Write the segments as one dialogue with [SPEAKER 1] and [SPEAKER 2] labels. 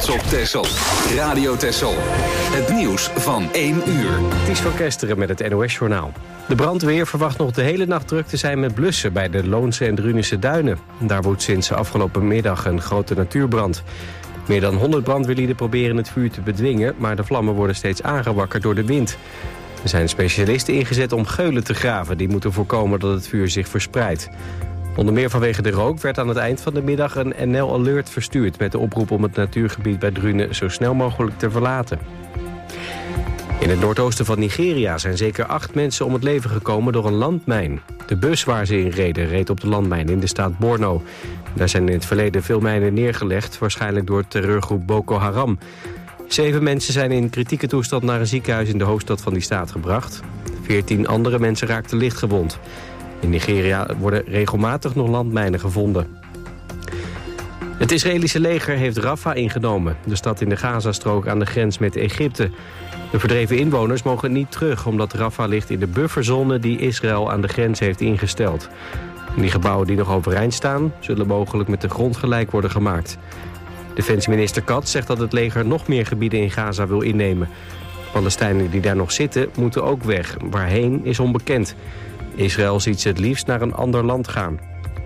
[SPEAKER 1] trots op Texel. Radio Texel. Het nieuws van 1 uur.
[SPEAKER 2] Ties van Kesteren met het NOS-journaal. De brandweer verwacht nog de hele nacht druk te zijn met blussen bij de Loonse en Drunense duinen. Daar woedt sinds afgelopen middag een grote natuurbrand. Meer dan 100 brandweerlieden proberen het vuur te bedwingen, maar de vlammen worden steeds aangewakkerd door de wind. Er zijn specialisten ingezet om geulen te graven. Die moeten voorkomen dat het vuur zich verspreidt. Onder meer vanwege de rook werd aan het eind van de middag een NL Alert verstuurd met de oproep om het natuurgebied bij Drunen zo snel mogelijk te verlaten. In het noordoosten van Nigeria zijn zeker 8 mensen om het leven gekomen door een landmijn. De bus waar ze in reden reed op de landmijn in de staat Borno. Daar zijn in het verleden veel mijnen neergelegd, waarschijnlijk door terreurgroep Boko Haram. 7 mensen zijn in kritieke toestand naar een ziekenhuis in de hoofdstad van die staat gebracht. 14 andere mensen raakten licht gewond. In Nigeria worden regelmatig nog landmijnen gevonden. Het Israëlische leger heeft Rafah ingenomen, de stad in de Gazastrook aan de grens met Egypte. De verdreven inwoners mogen niet terug, omdat Rafah ligt in de bufferzone die Israël aan de grens heeft ingesteld. Die gebouwen die nog overeind staan, zullen mogelijk met de grond gelijk worden gemaakt. Defensieminister Katz zegt dat het leger nog meer gebieden in Gaza wil innemen. Palestijnen die daar nog zitten, moeten ook weg. Waarheen is onbekend. Israël ziet ze het liefst naar een ander land gaan.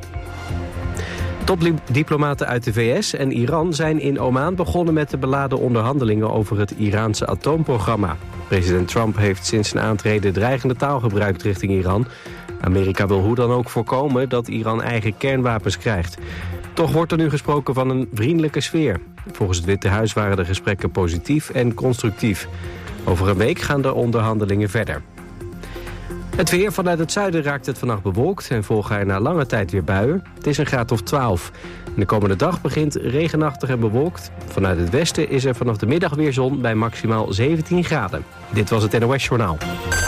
[SPEAKER 2] Topdiplomaten uit de VS en Iran zijn in Oman begonnen met de beladen onderhandelingen over het Iraanse atoomprogramma. President Trump heeft sinds zijn aantreden dreigende taal gebruikt richting Iran. Amerika wil hoe dan ook voorkomen dat Iran eigen kernwapens krijgt. Toch wordt er nu gesproken van een vriendelijke sfeer. Volgens het Witte Huis waren de gesprekken positief en constructief. Over een week gaan de onderhandelingen verder. Het weer vanuit het zuiden raakt het vannacht bewolkt en volgen er na lange tijd weer buien. Het is een graad of 12. De komende dag begint regenachtig en bewolkt. Vanuit het westen is er vanaf de middag weer zon bij maximaal 17 graden. Dit was het NOS Journaal.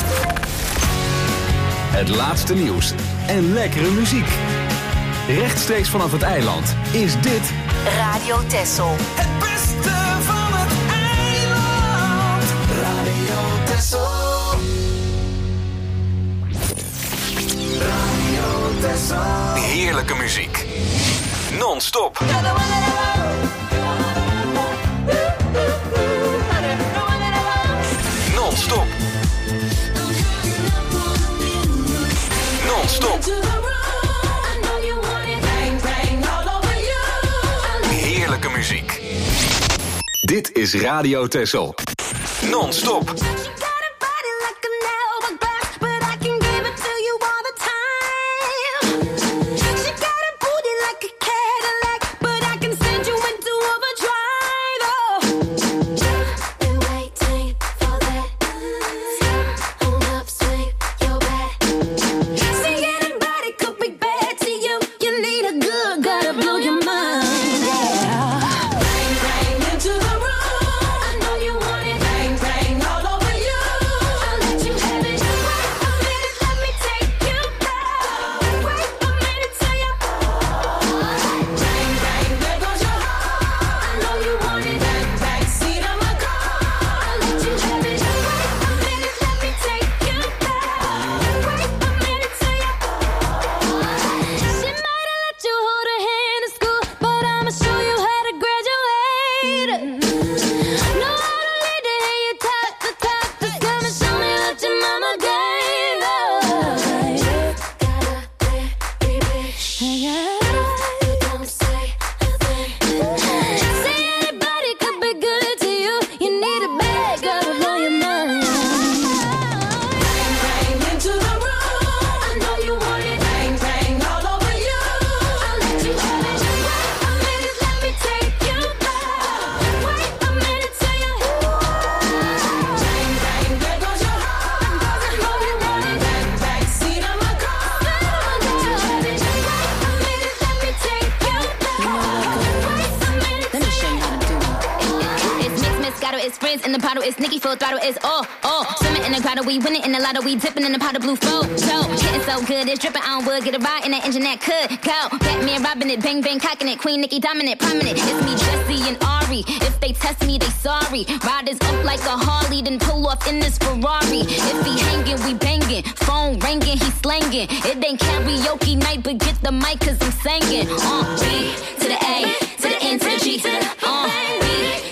[SPEAKER 1] Het laatste nieuws en lekkere muziek. Rechtstreeks vanaf het eiland is dit
[SPEAKER 3] Radio Texel.
[SPEAKER 4] Het beste van het eiland. Radio Texel. Radio Texel.
[SPEAKER 1] heerlijke muziek. Non-stop. Non-stop. Non-stop. Heerlijke muziek. Dit is Radio Texel. Non-stop.
[SPEAKER 5] We dipping in the pot of blue flow. So, getting so good, it's dripping on wood. Get a ride in that engine that could go. Batman robbing it, bang bang cocking it. Queen Nicki dominant, prominent. It's me, Jesse and Ari. If they test me, they sorry. Riders up like a Harley, then pull off in this Ferrari. If he hanging, we banging. Phone ringing, he slanging. It ain't karaoke night, but get the mic 'cause I'm singing. B to the A, to the N, to the G, to the B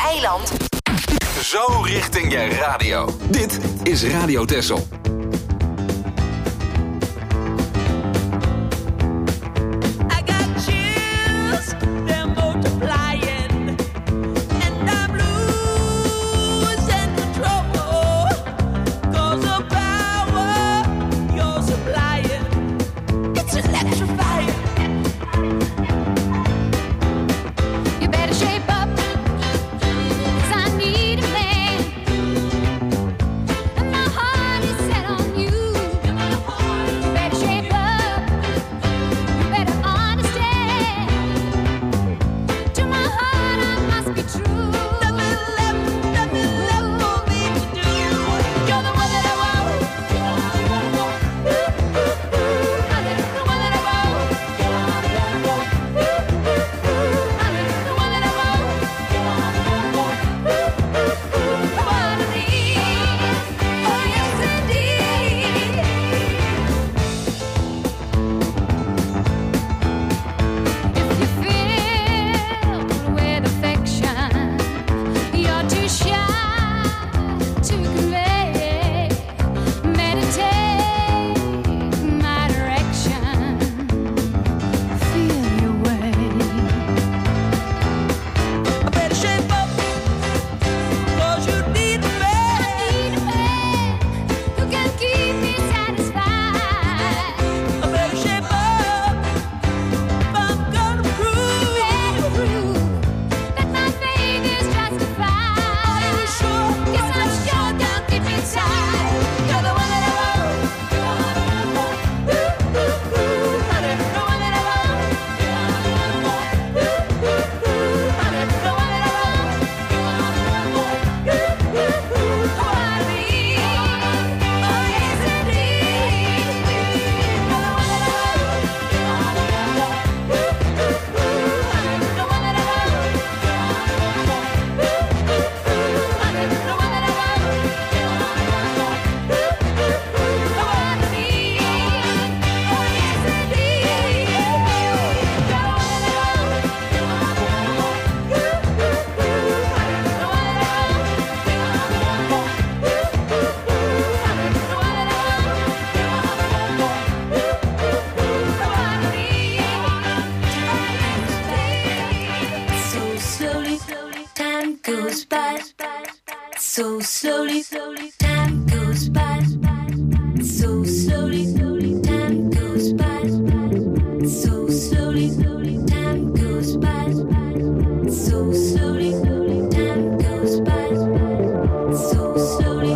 [SPEAKER 3] eiland.
[SPEAKER 1] Zo richting je radio. Dit is Radio Texel.
[SPEAKER 4] So slowly, time goes by. So slowly, time goes by. So slowly, time goes by. So slowly, time goes by. So slowly.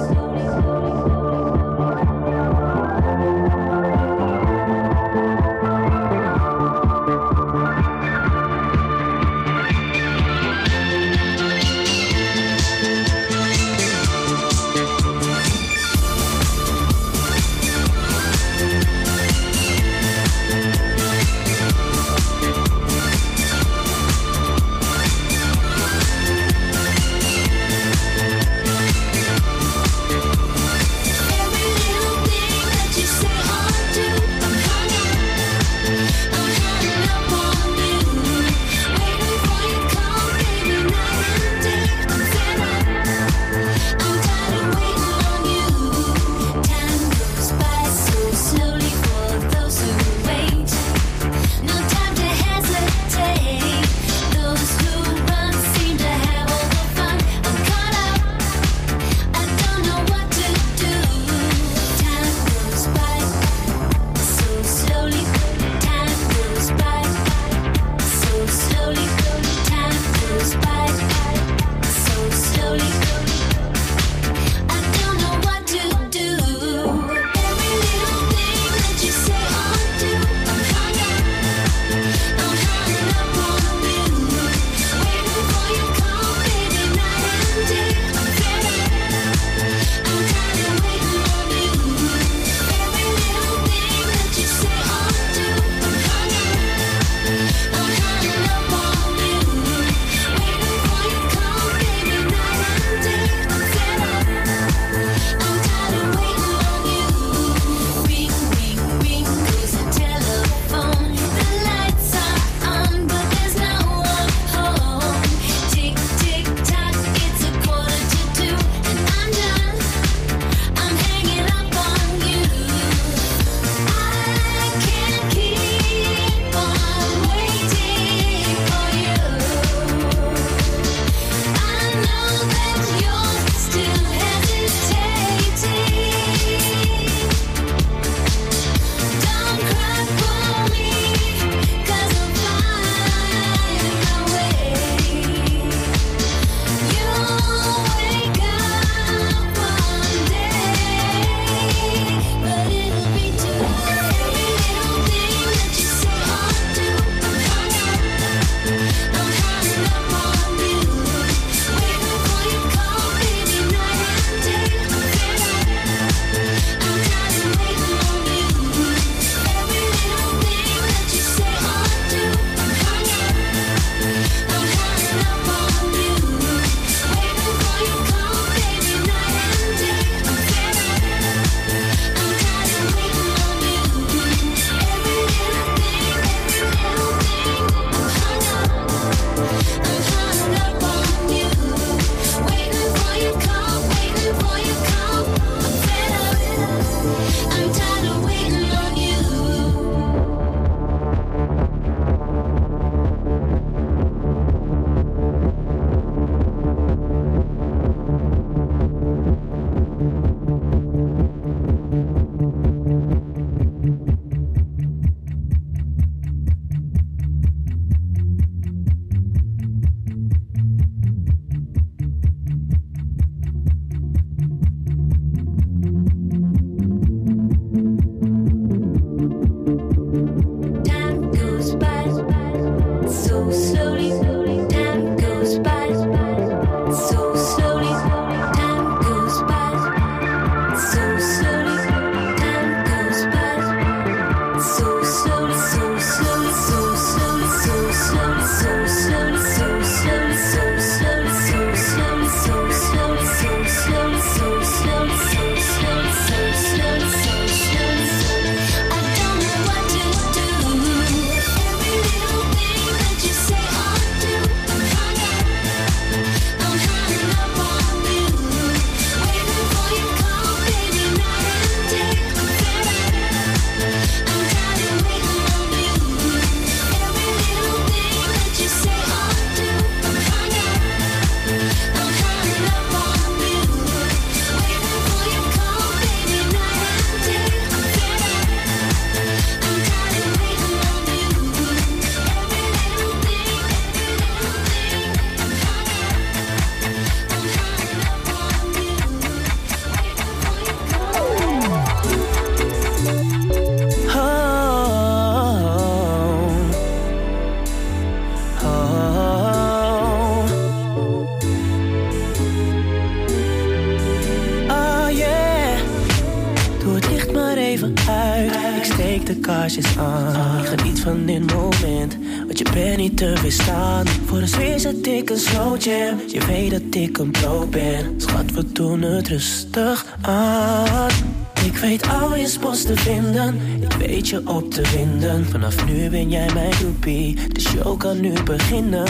[SPEAKER 3] steek de kaarsjes aan. Ik geniet van dit moment, want je bent niet te weerstaan. Voor de sfeer zet ik een slow jam. Je weet dat ik een pro ben. Schat, we doen het rustig aan. Ik weet al je spots te vinden. Ik weet je op te winden. Vanaf nu ben jij mijn groepie. De show kan nu beginnen.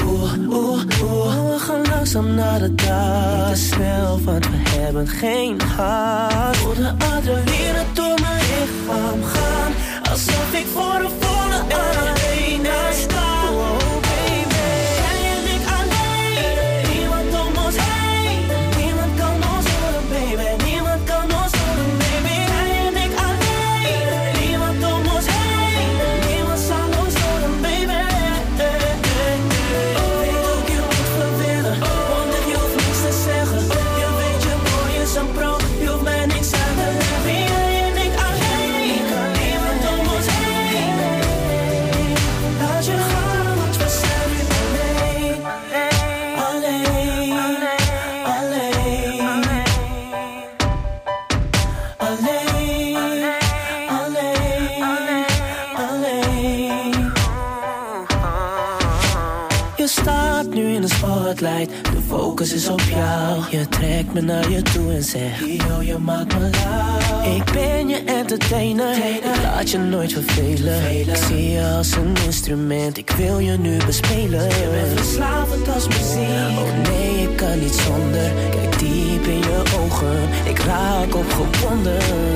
[SPEAKER 3] We gaan langzaam naar de dag. Niet te snel, want we hebben geen haast. Voel de adrenaline door mijn lichaam gaan. Alsof ik voor een volle arena sta. De focus is op jou. Je trekt me naar je toe en zegt: yo, je maakt me lauw. Ik ben je entertainer. Ik laat je nooit vervelen. Ik zie je als een instrument. Ik wil je nu bespelen. Je bent verslavend als muziek. Oh nee, ik kan niet zonder. Kijk diep in je ogen. Ik raak opgewonden.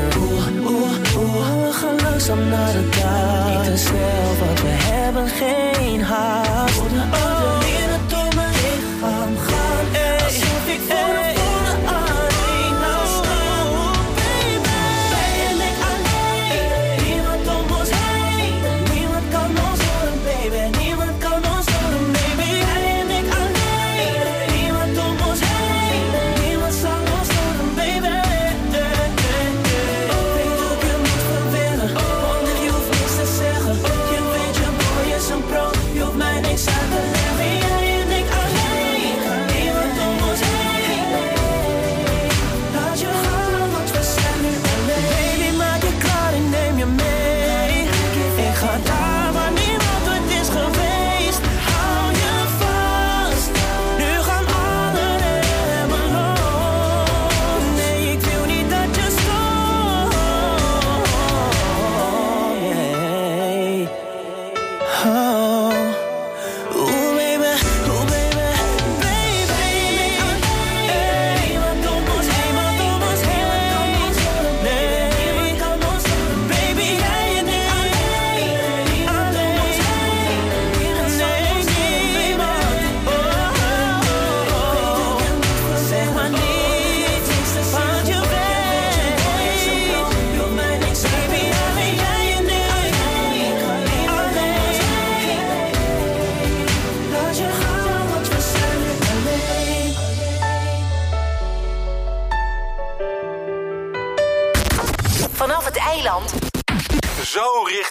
[SPEAKER 3] We gaan langzaam naar de dag. Niet te snel, want we hebben geen haast. Alsof ik voor een volle arena sta. Baby, ben je niet alleen? Niemand om ons heen.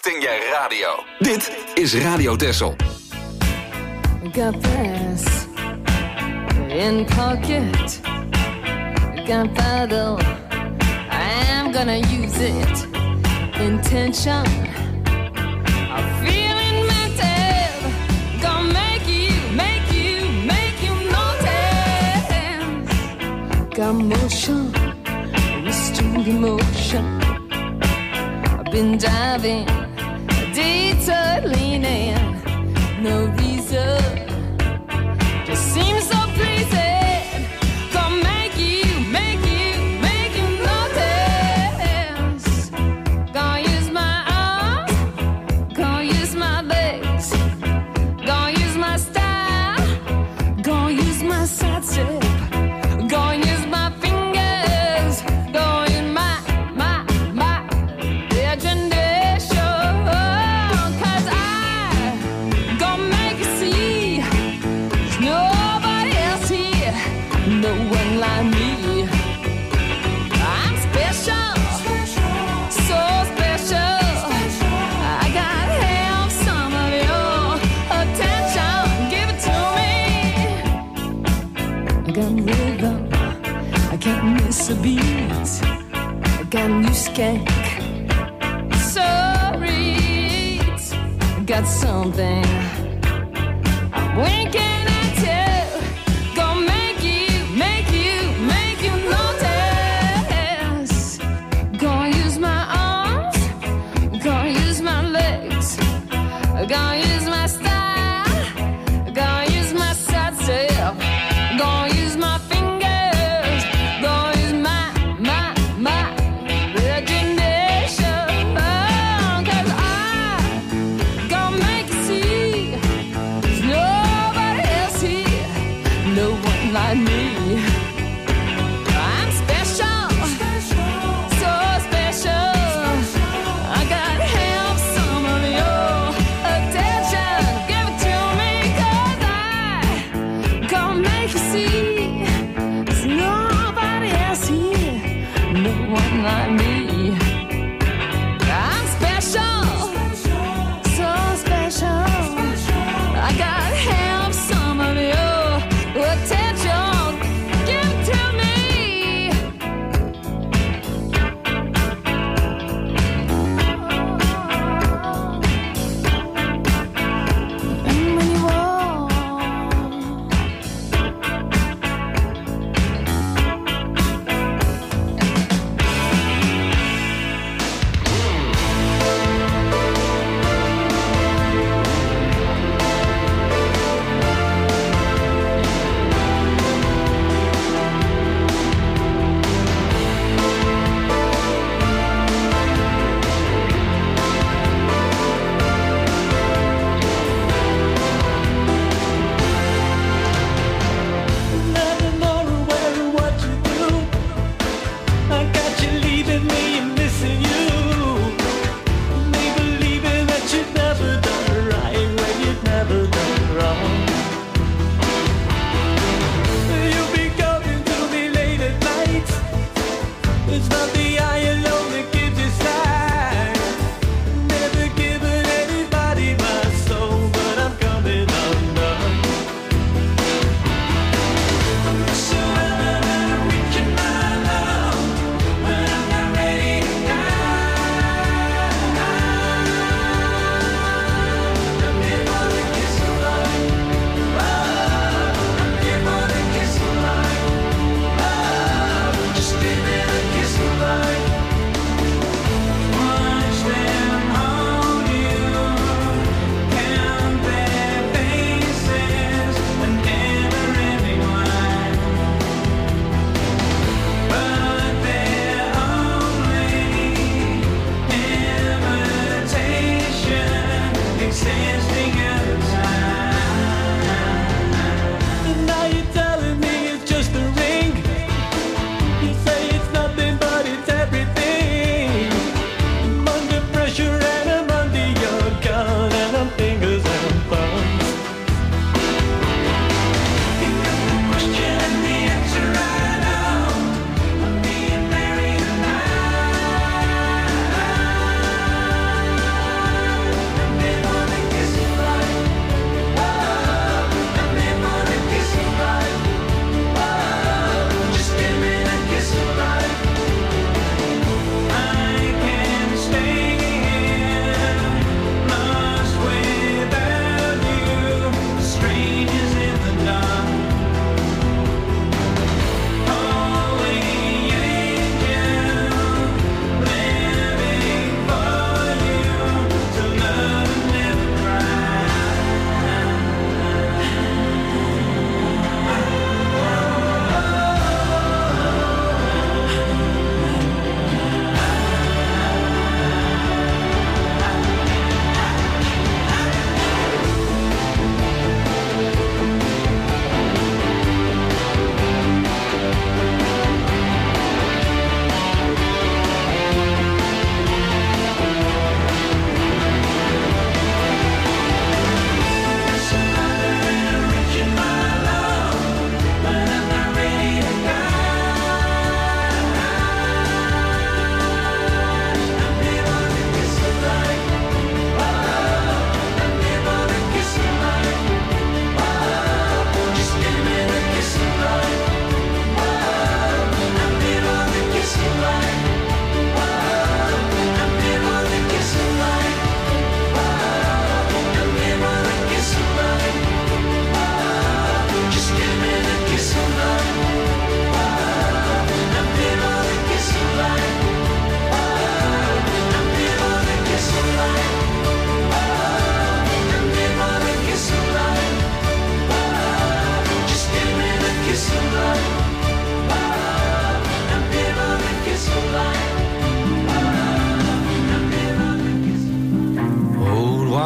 [SPEAKER 1] richting je radio. Dit is Radio Texel.
[SPEAKER 6] Got this in pocket. Got paddle. I'm gonna use it. Intention. I'm feeling mental. Gonna make you notice. Got motion. Restrained emotion. I've been diving. Detour leaning. No reason. Just seems so pleasing. Gonna make you notice. Gonna use my arms, gonna use my legs, gonna use my style, gonna use my side step, gonna use my fingers, gonna use my imagination. 'Cause I gonna make you see there's nobody else here, no one like me. I'm special, so special. I gotta have some of your attention. Give it to me. I got rhythm, I can't miss a beat. I got a new skank, sorry. I got something I'm winking at you. Gonna make you notice. Gonna use my arms, gonna use my legs, gonna use my style, gonna use my side step, gonna use my fingers, gonna use my imagination. 'Cause I gonna make you see there's nobody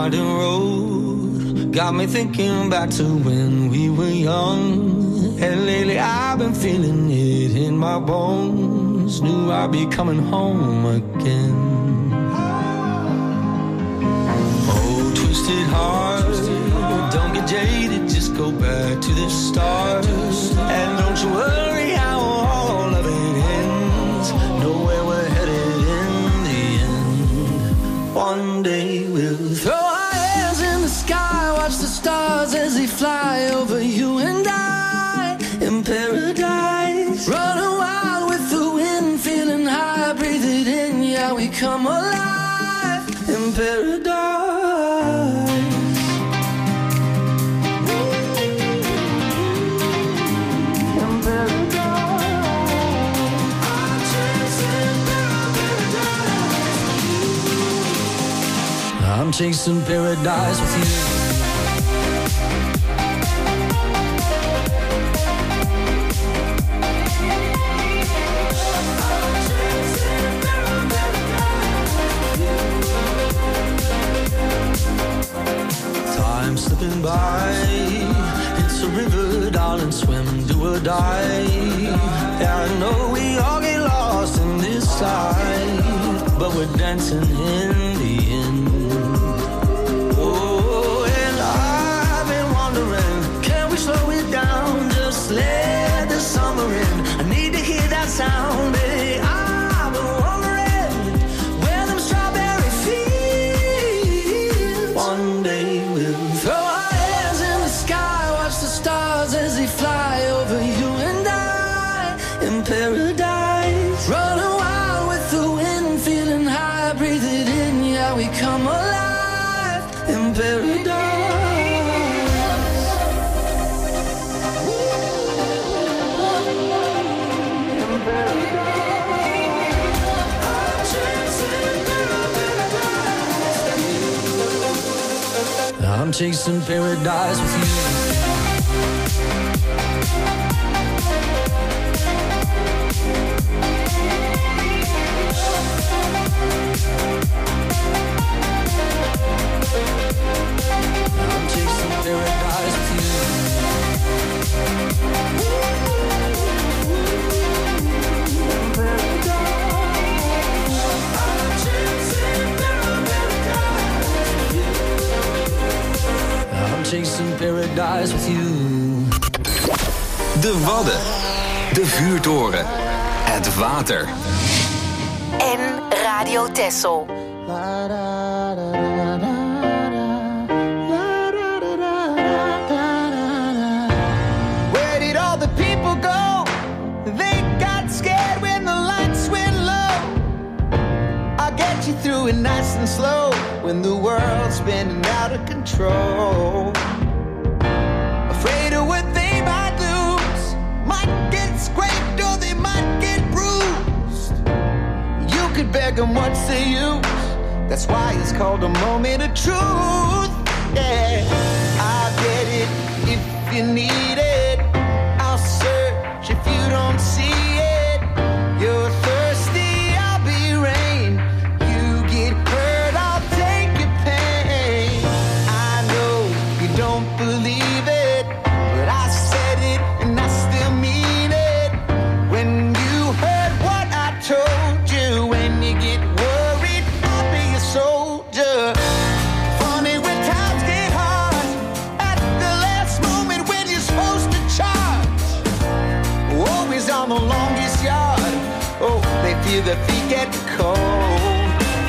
[SPEAKER 7] garden road got me thinking back to when we were young. And lately I've been feeling it in my bones. Knew I'd be coming home again. Oh, twisted heart, don't get jaded, just go back to the start. And don't you worry how all of it ends. Know where we're headed in the end. One day we'll throw our hands in the sky, watch the stars as they fly over you and I in paradise. Running wild with the wind, feeling high, breathe it in, yeah, we come alive in paradise. I'm chasing paradise with you. Time slipping by, it's a river, darling, swim, do or die. Yeah, I know we all get lost in this life, but we're dancing in the end. Slow it down, just let the summer in. I need to hear that sound, baby. I've been wondering where them strawberry fields. One day we'll throw our hands in the sky, watch the stars as they fly over you and I in paradise. Running wild with the wind, feeling high, breathe it in, yeah, we come alive in paradise. I'm chasing paradise with you. I'm chasing paradise with you. Chasing paradise with you.
[SPEAKER 1] De Wadden, de vuurtoren, het water.
[SPEAKER 8] En Radio Texel.
[SPEAKER 7] Where did all the people go? They got scared when the lights went low. I'll get you through it nice and slow when the world's spinning out of control. Afraid of what they might lose, might get scraped or they might get bruised. You could beg them, what's the use? That's why it's called a moment of truth. Yeah, I'll get it if you need it. I'll search if you don't see it. You're thirsty, I'll be rain. You get hurt, I'll take your pain. I know you don't believe it, but I said it and I still mean it. When you heard what I told you, when you get worried, I'll be a soldier. Funny when times get hard, at the last moment when you're supposed to charge. Always on the longest yard, oh, they feel their feet get cold.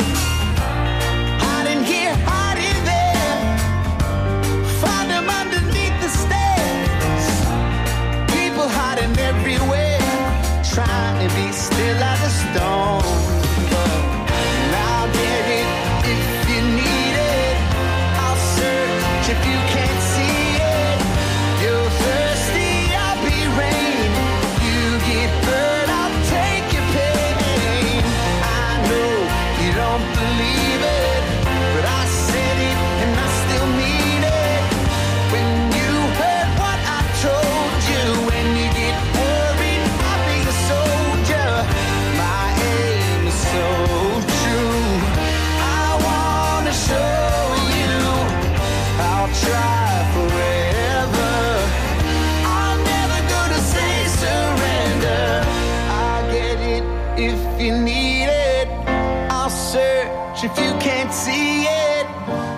[SPEAKER 7] Hiding here, hiding there, find them underneath the stairs. People hiding everywhere, trying to be still as a stone. And I'll get it if you need it. I'll search if you can't see it. You're thirsty, I'll be rain. You get hurt, I'll take your pain.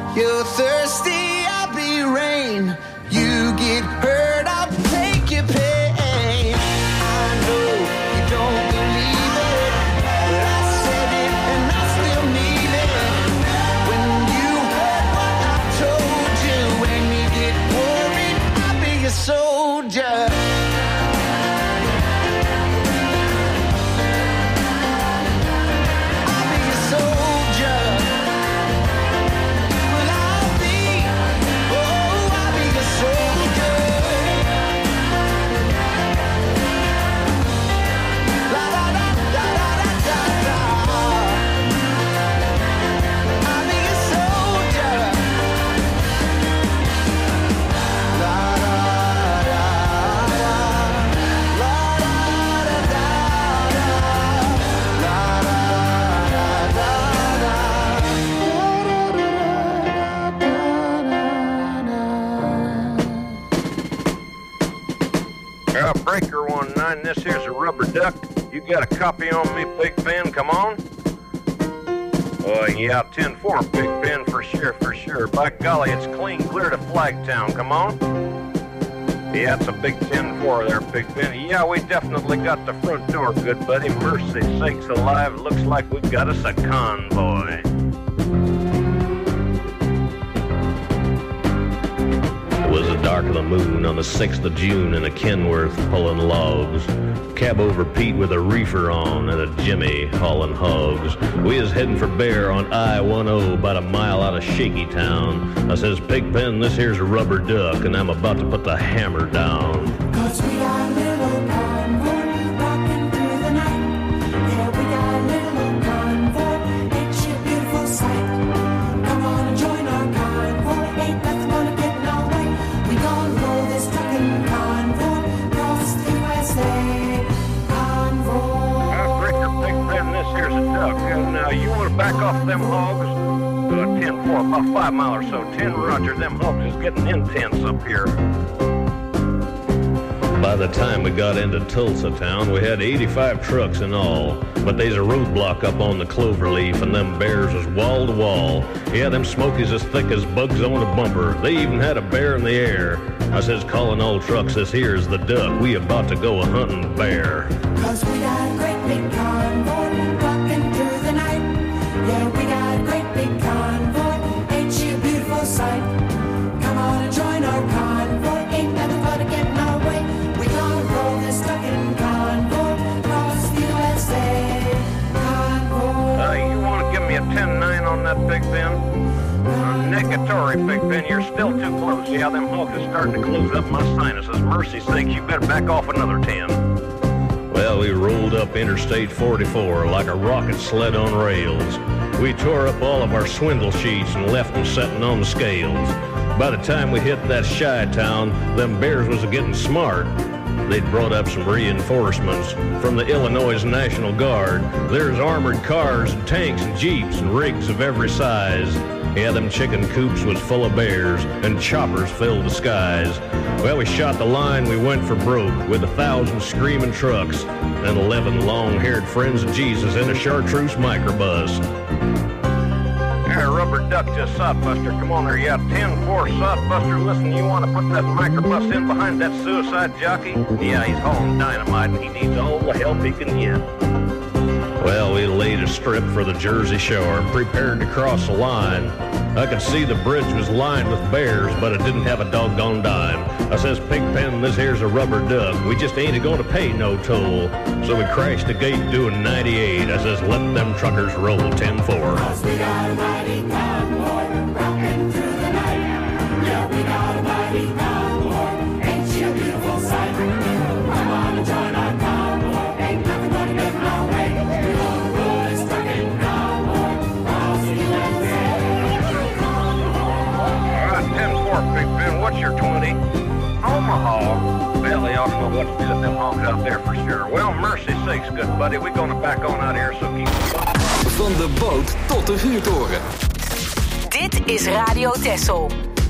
[SPEAKER 7] You're thirsty, I'll be rain. You get hurt, I'll take your pain. I know you don't believe it, but I said it and I still mean it. When you heard what I told you, when you get worried, I'll be your soldier.
[SPEAKER 9] Breaker 19, this here's a rubber duck. You got a copy on me, Big Ben? Come on. Yeah, 10-4, Big Ben, for sure. By golly, it's clean clear to Flagtown. Come on. Yeah, it's a big 10-4 there, Big Ben. Yeah, we definitely got the front door, good buddy. Mercy sakes alive, looks like we got us a convoy. It was the dark of the moon on the 6th of June in a Kenworth pulling logs. Cab over Pete with a reefer on and a Jimmy hauling hogs. We is heading for Bear on I-10 about a mile out of Shaky Town. I says, Pig Pen, this here's a rubber duck and I'm about to put the hammer down.
[SPEAKER 10] 'Cause we got a little convoy rocking through the night. Yeah, we got a little convoy, it's your beautiful sight. Come on and join our convoy, ain't nothing gonna get in our way. We gon' roll this truckin' convoy across the USA.
[SPEAKER 9] Breaker, Big Ben, this here's a duck. Now, you want to back off them hogs? 10-4, about 5 mile or so. 10 Roger, them hogs is getting intense up here. By the time we got into Tulsa town, we had 85 trucks in all. But there's a roadblock up on the Cloverleaf, and them bears was wall to wall. Yeah, them smokies as thick as bugs on a bumper. They even had a bear in the air. I says, calling all trucks, this here's the duck. We about to go a-hunting bear.
[SPEAKER 10] 'Cause we got a great big convoy rocking through the night. Yeah, we got a great big convoy, ain't you a beautiful sight? Come on and join our convoy, ain't nothing but to get in our way. We gonna roll this truckin' convoy across the USA. Convoy.
[SPEAKER 9] You want to give me a 10-9 on that, Big Ben? Negatory, Big Ben, you're still too close. Yeah, them hogs is starting to close up my sinuses. Mercy sakes, you better back off another 10. Well, we rolled up Interstate 44 like a rocket sled on rails. We tore up all of our swindle sheets and left them setting on the scales. By the time we hit that shy town, them bears was getting smart. They'd brought up some reinforcements from the Illinois National Guard. There's armored cars and tanks and jeeps and rigs of every size. Yeah, them chicken coops was full of bears and choppers filled the skies. Well, we shot the line, we went for broke with 1,000 screaming trucks and 11 long-haired friends of Jesus in a chartreuse microbus. Hey, rubber duck to Sodbuster. Come on there, yeah, 10-4 Sodbuster. Listen, you want to put that microbus in behind that suicide jockey? Yeah, he's hauling dynamite and he needs all the help he can get. Well, we laid a strip for the Jersey Shore and prepared to cross the line. I could see the bridge was lined with bears, but it didn't have a doggone dime. I says, Pig Pen, this here's a rubber duck. We just ain't going to pay no toll. So we crashed the gate doing 98. I says, let them truckers roll 10-4.
[SPEAKER 10] 'Cause we got a mighty convoy rocking through the night. Yeah, we got a mighty convoy, ain't you a beautiful sight? Come on and join our convoy, ain't nothing gonna get in our way. We gonna roll this trucking convoy across the USA.
[SPEAKER 9] All right, 10-4, Big Ben, what's your 20? Omaha. Well, they ought to know what to do with them hogs out there for sure. Well, mercy sakes, good buddy, we're gonna back on out here, so keep
[SPEAKER 1] Van de boot tot de vuurtoren.
[SPEAKER 8] Dit is Radio Texel.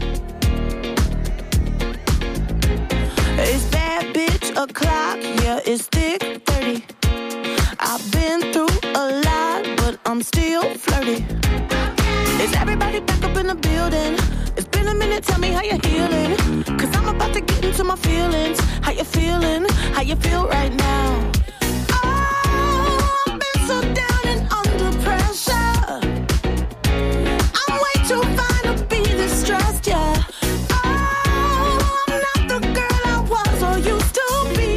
[SPEAKER 11] It's bad bitch o'clock, yeah, it's thick 30. I've been through a lot, but I'm still flirty. Is everybody back up in the building? how you healing? Cause I'm about to get into my feelings. How you feeling? How you feel right now? Oh, I've been so down and under pressure. I'm way too fine to be this stressed, yeah. Oh, I'm not the girl I was or used to be.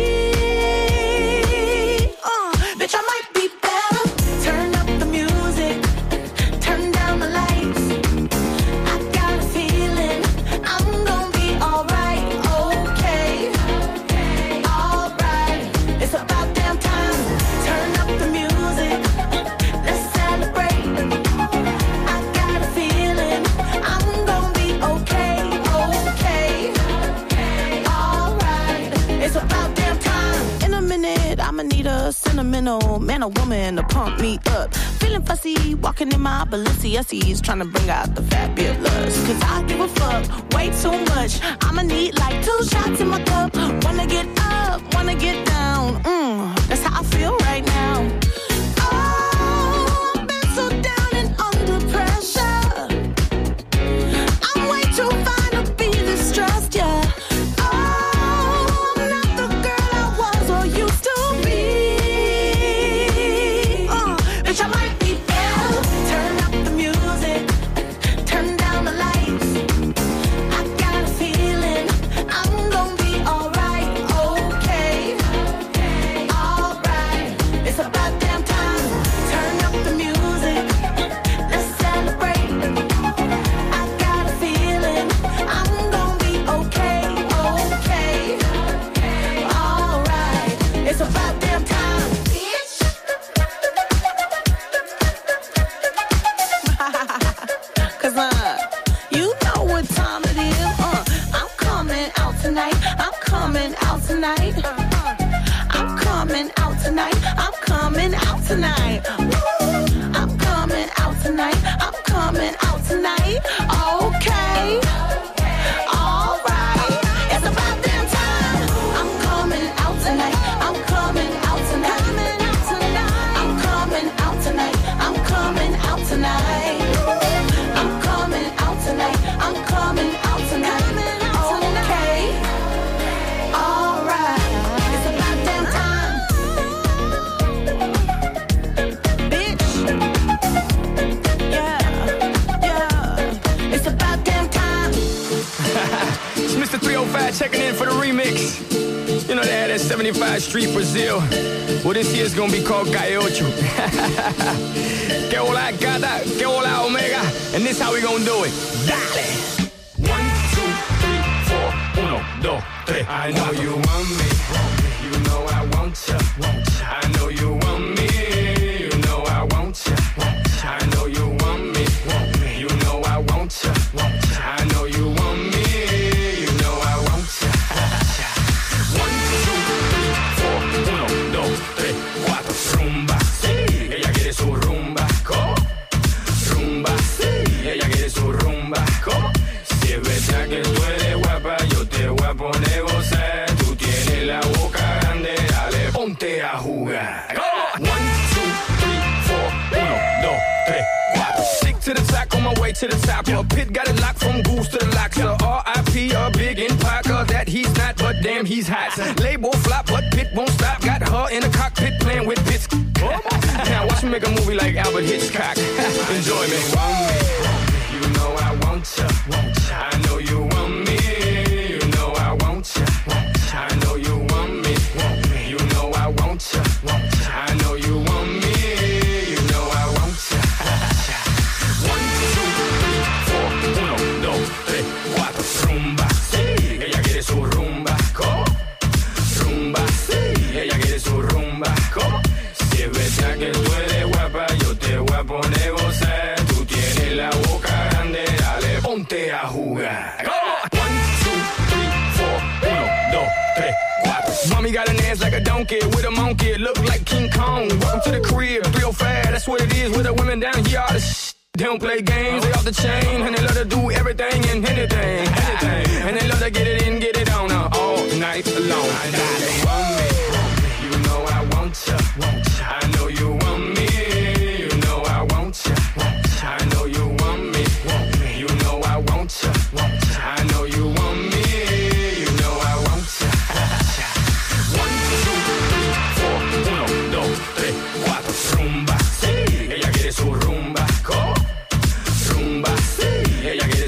[SPEAKER 11] Bitch, I might be better. Turn up the music, turn down the lights. I got a feeling I'm gonna be alright, okay, alright. It's about damn time. Turn up the music, let's celebrate. I got a feeling I'm gonna be okay, alright. It's about damn time. In a minute, I'ma need a sentimental man or woman to pump me up. Feeling fussy, walking in my Balenciennes, trying to bring out the fabulous. Cause I give a fuck way too much. I'ma need like 2 shots in my cup. Wanna get up, wanna get down. That's how I feel right now. Oh, I've been so down and under pressure. I'm way too fine to be this stressed, yeah. Oh, I'm not the girl I was or used to be. Bitch, I might be better. Turn up the music, turn down the lights. I got a feeling I'm gonna be alright, okay, alright. It's about damn time. Turn up the music, let's celebrate. I got a feeling I'm gonna be okay, alright. It's about damn time, bitch. Cause you know what time it is. I'm coming out tonight. I'm coming out tonight. I'm coming out tonight. I'm coming out tonight. Woo. I'm coming out tonight. I'm coming out tonight. Okay. Alright. It's about damn time. I'm coming out tonight. I'm coming out tonight. I'm coming out tonight. I'm coming out tonight. I'm coming out tonight. I'm coming out tonight. Okay. Alright. It's about damn time. Bitch. Yeah. Yeah. It's about damn time.
[SPEAKER 12] It's Mr. 305 checking in for the remix. You know they had that 75 Street Brazil. Well, this year's gonna be called Calle Ocho. Que hola gata, que hola omega. And this how we gonna do it. Dale! 1, 2, 3, 4, 1, 2, 3. I know you want me. You know I want ya. I know you want me. You know I want ya. I know you want me. You know I want ya. I know you want me. You know I want ya. 1, 2, 3, 4, 1, 2, 3, 4. Rumba, sí, ella quiere su rumba. ¿Cómo? Rumba, sí, ella quiere su rumba. ¿Cómo? Si es verdad que tú eres guapa, yo te voy a poner gozar. Tú tienes la boca grande, dale, ponte a jugar. 1, 2, 3, 4, 1, 2, 3, 4. Stick to the track on my way to the top. A pit got it locked from goose to the locks. R.I.P. a big in Parker that he's not, but damn he's hot. Label flop, but Pit won't stop. Got her in the cockpit playing with bits. Now watch me make a movie like Albert Hitchcock. Enjoy me. You know I want ya. I know you want me. You know I want ya. I know you want me. You know I want ya. I know you want me. You know I want ya. 1, 2, 3, 4, 1, 2, 3, 4. Rumba, sí, ella quiere su rumba. ¿Cómo? Rumba, sí, ella quiere su rumba. ¿Cómo? Si es verdad que tú eres guapa, yo te voy a poner gozar. Tú tienes la boca grande, dale, ponte a jugar. 1, 2, 3, 4, 1, 2, 3, 4. Mommy got an ass like a donkey with a monkey. Look like King Kong. Welcome to the crib, 305. That's what it is with the women down here. All the they don't play games, they off the chain, and they love to do everything and anything. And they love to get it in, get it on all night long. I know you want me, you know I want ya. I know you want me, you know I want ya. I know you want me, you know I want ya. I know you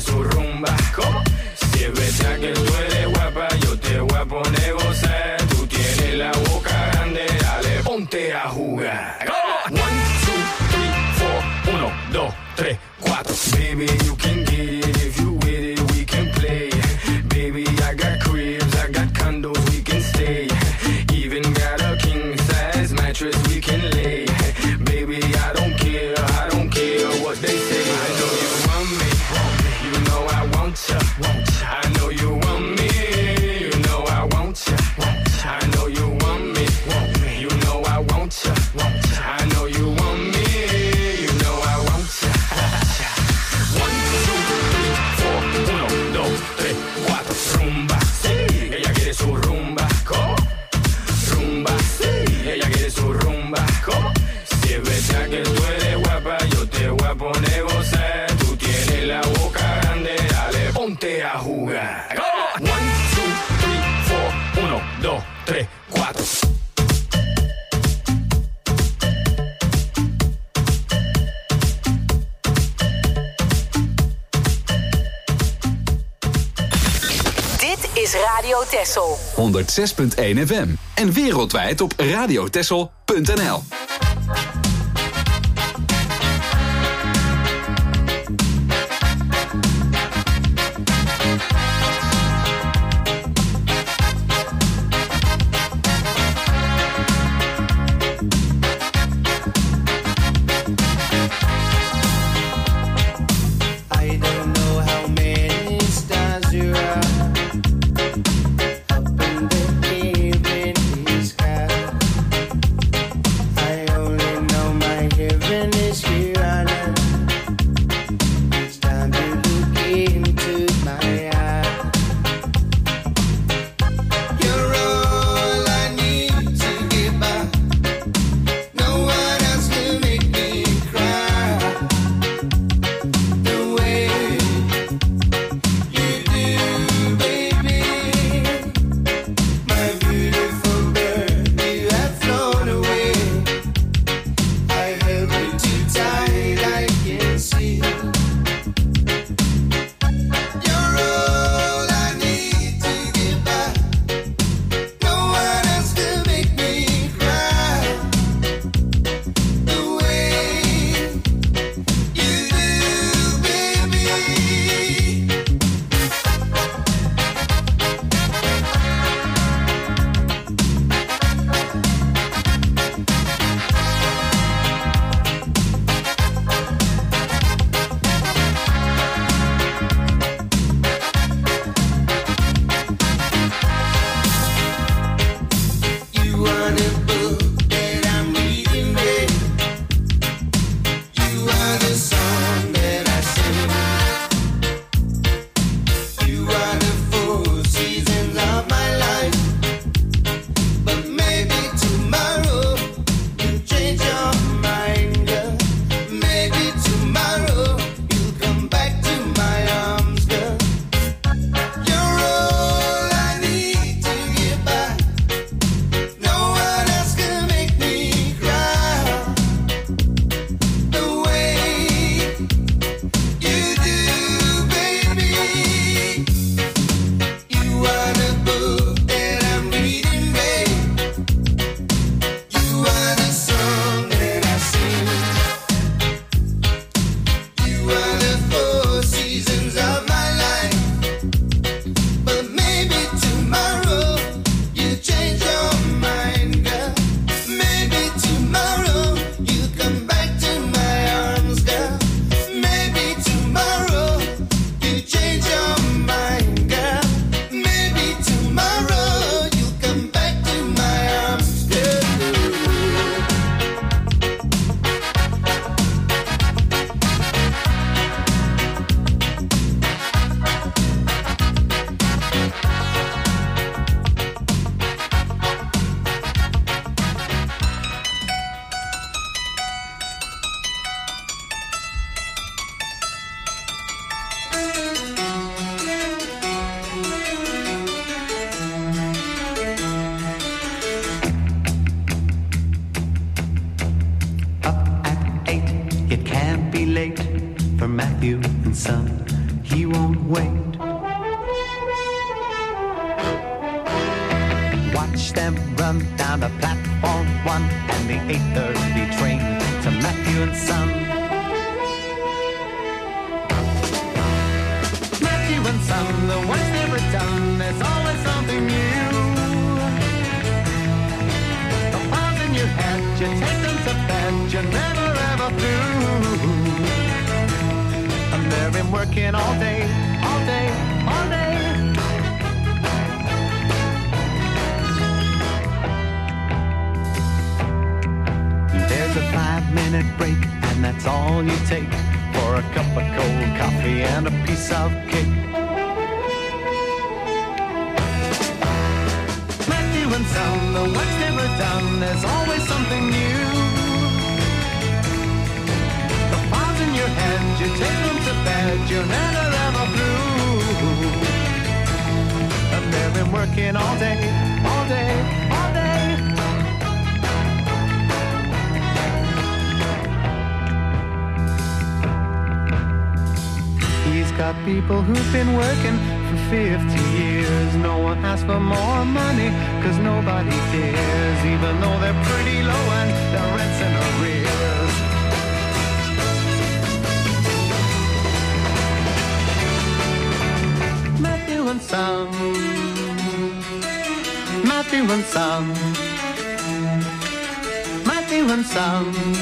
[SPEAKER 12] su rumba. ¿Cómo? Si es verdad que tú eres guapa, yo te voy a poner gozar. Tú tienes la boca grande, dale, ponte a jugar. ¿Cómo? 1, 2, 3, 4, 1, 2, 3, 4. Baby, you can get it if you with it, we can play. Baby, I got cribs, I got condos, we can stay. Even got a king size mattress we can lay. Baby, I don't care what they say. I know you want me, you know I want ya. I know you want me, you know I want ya. I know you want me, you know I want ya. I know you want me, you know I want ya. 1, 2, 3, 4, 1, 2, 3, 4. Rumba, sí, ella quiere su rumba. ¿Cómo? Rumba, sí, ella quiere su rumba. ¿Cómo? Si es verdad que tú eres guapa, yo te voy a poner gozar. Tú tienes la boca grande, dale, ponte a jugar. 1, 2, 3, 4, 1, 2, 3, 4.
[SPEAKER 8] Dit is Radio Texel.
[SPEAKER 1] 106.1 FM. En wereldwijd op radiotexel.nl.
[SPEAKER 10] I don't know how many stars you are up in the evening sky. I
[SPEAKER 7] won't wait. Watch them run down the platform 1 and the 8:30 train to Matthew and Son. Matthew and Son, the work's never done, there's always something new. The files in your head, you take them to bed, you're never ever through. And they've been working all day, all day, all day. There's a 5-minute break, and that's all you take for a cup of cold coffee and a piece of cake. Matthew and Son, the work's never done, there's always something new. The files in your head, you take them to bed, you're never ever through. And they've been working all day, all day, all day. He's got people who've been working for 50 years. No one asks for more money, cause nobody cares, even though they're pretty low and their rent's in arrears. Matthew and Son, Matthew and Son, Matthew and Son,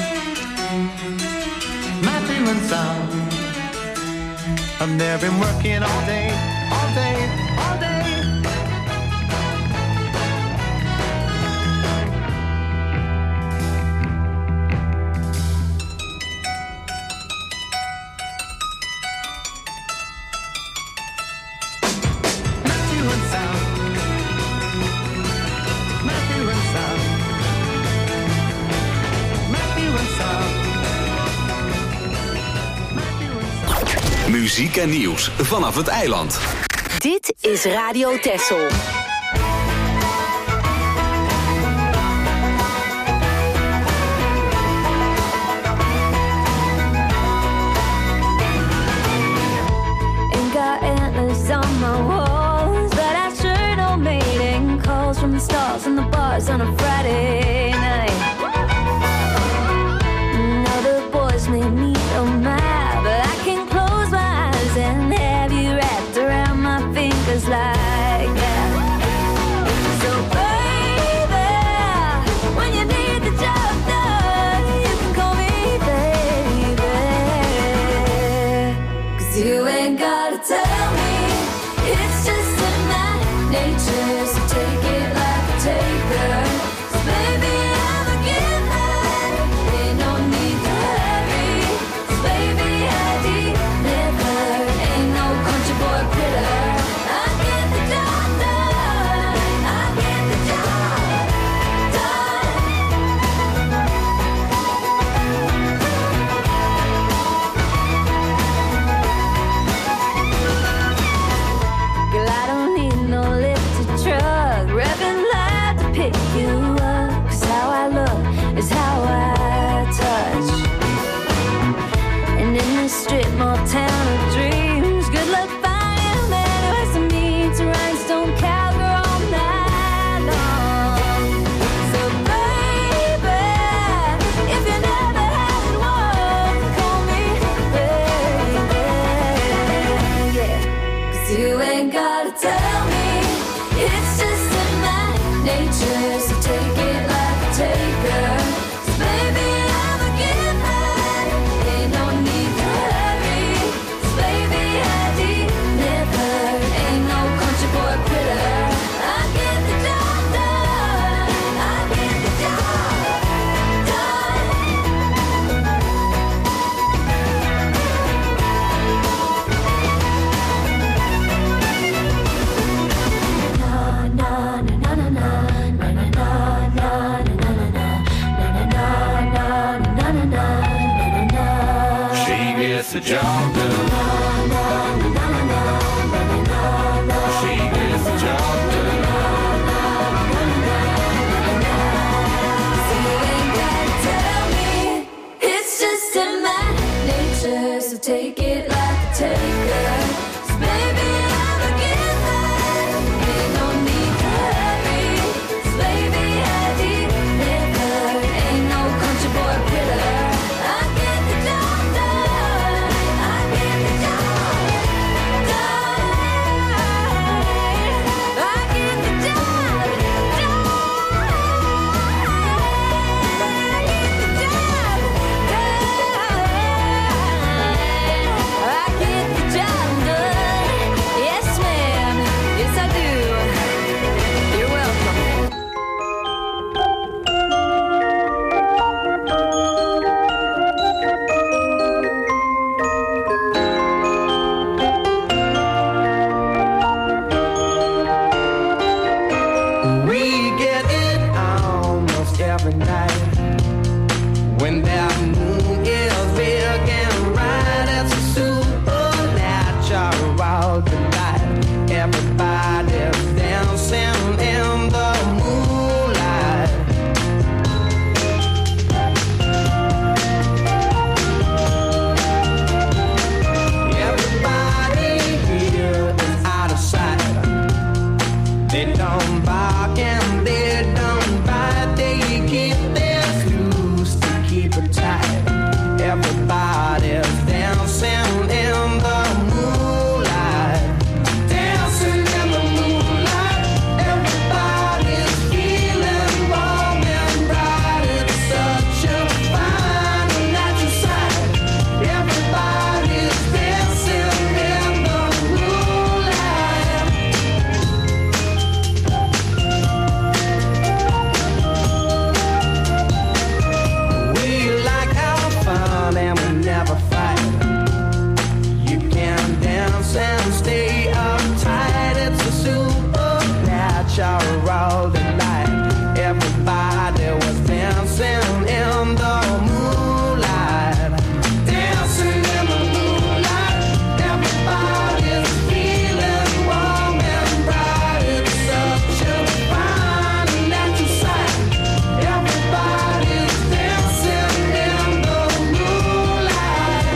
[SPEAKER 7] Matthew and Son. And they've been working all day, all day, all day. Matthew and Son, Matthew and Son, Matthew and Son.
[SPEAKER 1] Muziek en nieuws vanaf het eiland.
[SPEAKER 8] Dit is Radio Texel.
[SPEAKER 6] Ain't got antlers on my walls, but I sure don't mating calls from the stars and the bars on a Friday night. Now the boys may need a map, but I can close my eyes and have you wrapped around my fingers like that. So baby, when you need the job done, you can call me baby. 'Cause you ain't gotta tell me, it's just in my nature, so take it like a taker. 'Cause baby, I'm a giver, ain't no need to hurry. 'Cause baby, I deliver, ain't no country boy quitter. I get the job done, I get the job done. Girl, I don't need no lifted truck, revving loud to pick you up. 'Cause how I look is how I touch. And in this strip mall town of dreams, good luck finding a man who has to meet to rhinestone cowgirl all night long. So baby, if you never had one, call me baby, yeah. 'Cause you ain't gotta tell me, it's just in my nature, so take it like a taker. 'Cause baby, I'm a giver, ain't no need to hurry. 'Cause baby, I deliver, ain't no country boy quitter. I get the job done, I get the job done.
[SPEAKER 12] She gets the job done. She gets the job done.
[SPEAKER 6] So you ain't gotta tell me, it's just in my nature, so take it like a taker. 'Cause
[SPEAKER 7] around the light. Everybody's dancing in the moonlight. Everybody here is out of sight. They don't bark and they don't bite. They keep their screws to keep it tight. Everybody's dancing in the moonlight. Dancing in the moonlight. Everybody's feeling warm and bright. It's such a fine and natural sight. Everybody's dancing in the moonlight. We like our fun and we never fight. You can dance and stay uptight. It's a supernatural delight. Everybody was dancing in the moonlight. Dancing in the moonlight. Everybody's feeling warm and bright. It's such a fine and natural sight. Everybody's dancing in the moonlight.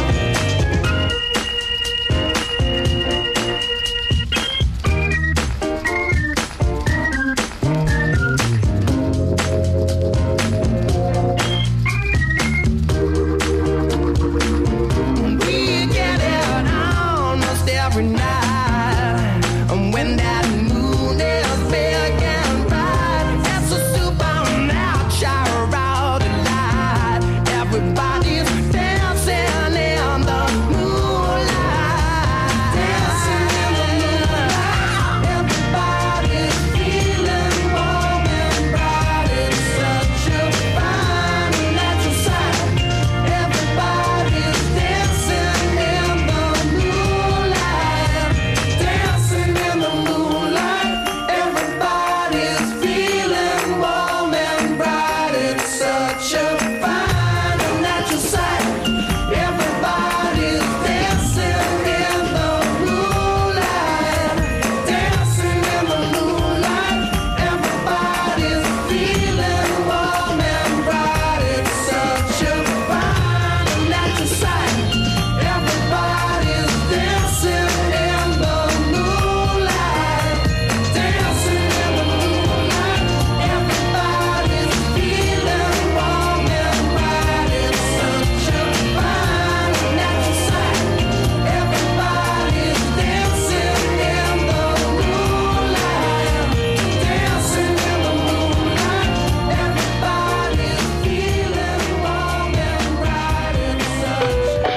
[SPEAKER 7] We get it almost every night. And when that moon is big and bright, it's a supernatural delight. Everybody's dancing in the moonlight. Dancing in the moonlight. Everybody's feeling warm and bright. It's such a fine and natural sight. Everybody's dancing in the moonlight. Dancing in the moonlight. Everybody's feeling warm and bright. It's such a fine and natural sight. Everybody's dancing in the moonlight. Dancing in the moonlight. Everybody's feeling warm and bright. It's such a fine and natural sight. Everybody's dancing in the moonlight. Dancing in the moonlight. Everybody's feeling warm and bright. It's such a fine and natural sight. Everybody's dancing in the moonlight. Dancing in the moonlight. Everybody's feeling warm and bright. It's such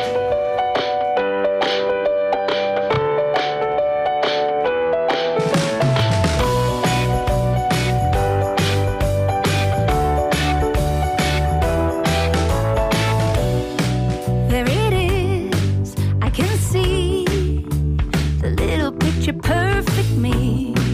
[SPEAKER 4] There it is, I can see the little picture perfect me.